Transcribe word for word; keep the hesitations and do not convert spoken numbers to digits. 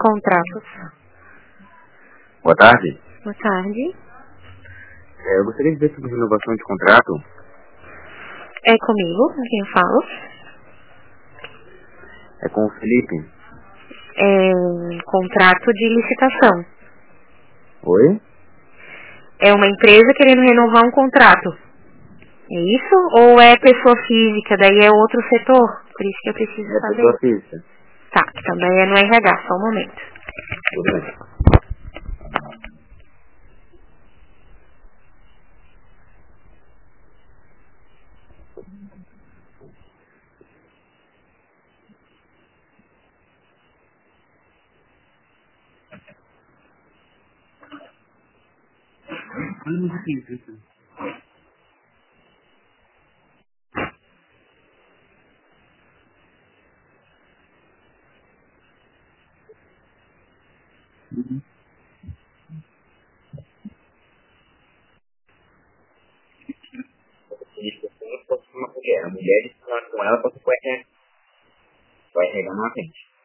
contratos. Boa tarde. Boa tarde. É, eu gostaria de ver sobre renovação de contrato. É comigo, com quem eu falo? É com o Felipe. É um contrato de licitação. Oi? É uma empresa querendo renovar um contrato. É isso? Ou é pessoa física, daí é outro setor? Por isso que eu preciso É saber. pessoa física. Tá, também é no R H, só um momento. Tudo bem. Olha muito simples. Uma mulher, a mulher disse com ela para que vai regar na frente.